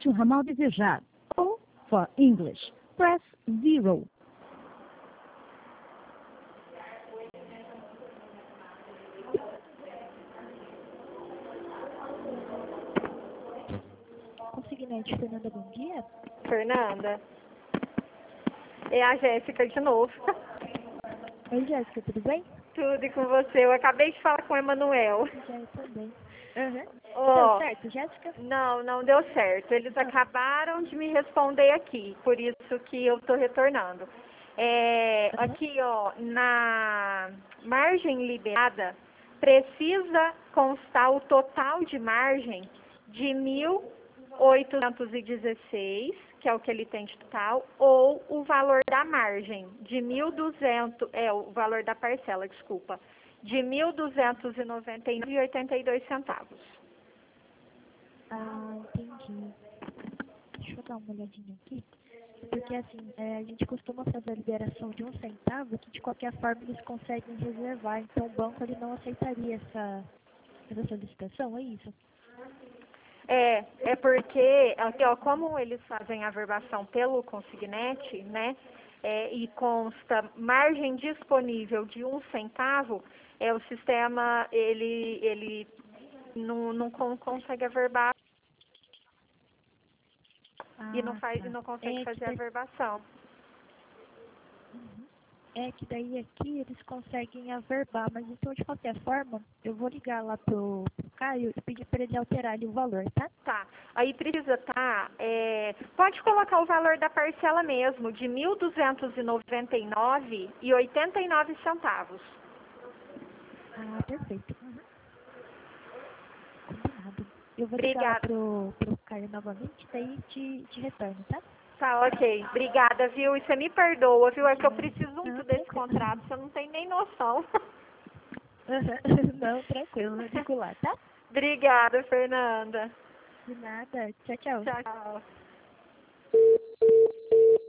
digite o ramal desejado. Ou, for English, press 0. Consignante, Fernanda, bom dia. Fernanda, é a Jéssica de novo. Oi, Jéssica, tudo bem? Tudo e com você. Eu acabei de falar com o Emanuel. Já eu também. Uhum. Ó, Deu certo, Jéssica? não deu certo. Eles acabaram de me responder aqui, por isso que eu estou retornando. Aqui, ó, na margem liberada, precisa constar o total de margem de 1.816, que é o que ele tem de total, ou o valor da margem de 1.200, o valor da parcela, desculpa, de 1.299,82 centavos. Ah, entendi. Deixa eu dar uma olhadinha aqui. Porque assim, a gente costuma fazer a liberação de 1 centavo, que de qualquer forma eles conseguem reservar. Então o banco ele não aceitaria essa solicitação, é isso? É porque, aqui, ó, como eles fazem a averbação pelo consignete, né, e consta margem disponível de 1 centavo, o sistema, ele não consegue averbar e não consegue fazer a averbação. Uhum. É que daí aqui eles conseguem averbar, mas então de qualquer forma, eu vou ligar lá pro Caio e pedir para ele alterar ali o valor, tá? Tá, aí precisa pode colocar o valor da parcela mesmo, de 1.299,89 centavos. Ah, perfeito. Uhum. Combinado. Eu vou ligar lá Obrigada. pro Caio novamente, daí te retorno, tá? Tá, ok. Obrigada, viu? E você me perdoa, viu? É que eu preciso muito Não, desse tranquilo. contrato, você não tem nem noção. Não, tranquilo, eu ligo lá, tá? Obrigada, Fernanda. De nada. Tchau, tchau. Tchau, tchau.